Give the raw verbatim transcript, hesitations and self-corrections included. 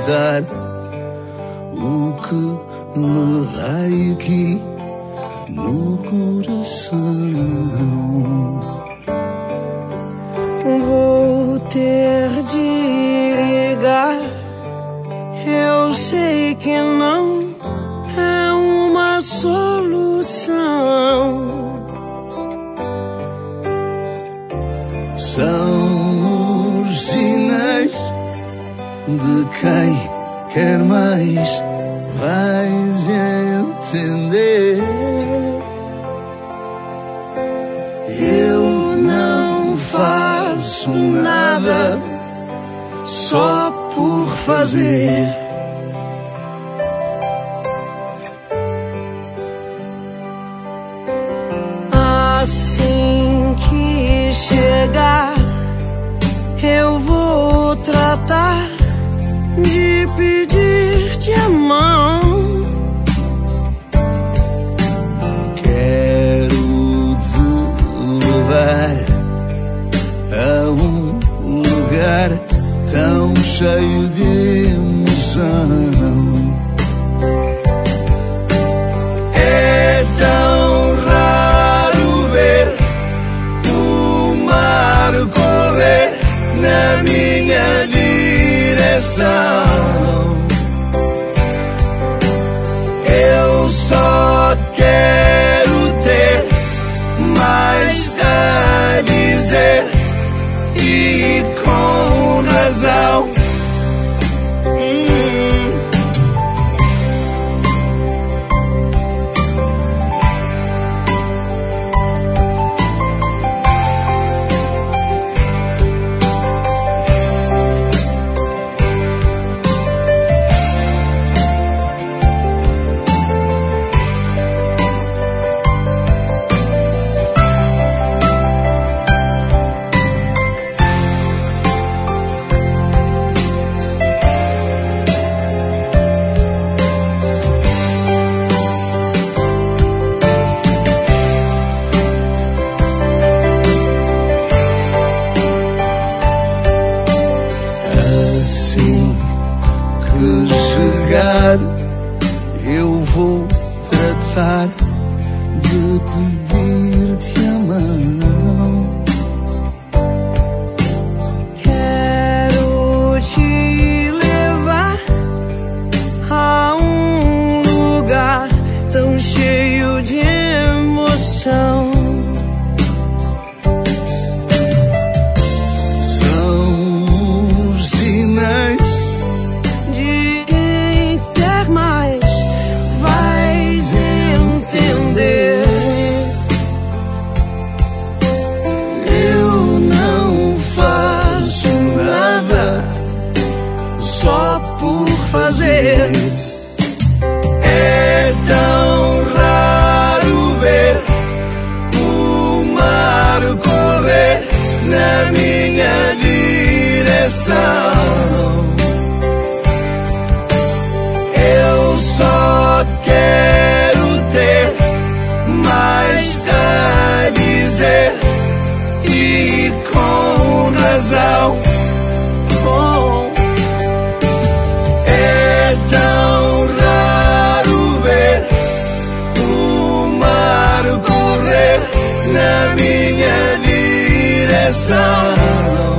cantar o que me vai aqui no coração. Vou ter de ligar, eu sei que não é uma solução. São os sinais de quem quer mais, vais entender. Eu não faço nada só por fazer. Assim que chegar, eu vou tratar de pedir-te a mão. Quero te levar a um lugar tão cheio de emoção. É tão raro ver o mar correr na minha direção. Eu só quero ter mais a dizer, e com razão. Assim que chegar, eu vou tratar de pedir-te a mão. Quero te levar a um lugar tão cheio de emoção. De quem quer mais, vais entender. Eu não faço nada só por fazer. É tão raro ver o mar correr na minha direção. Eu só quero ter mais a dizer, e com razão. Oh. É tão raro ver o mar correr na minha direção.